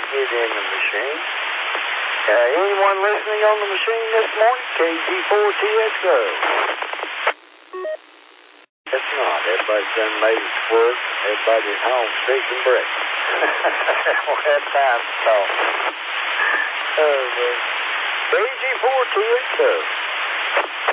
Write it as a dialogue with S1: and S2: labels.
S1: get in the machine. Anyone listening on the machine this morning? KG4TXO. That's not. Everybody's done made it to work. Everybody's home fixing breakfast. We had time to talk. Oh, man. KG4TXO.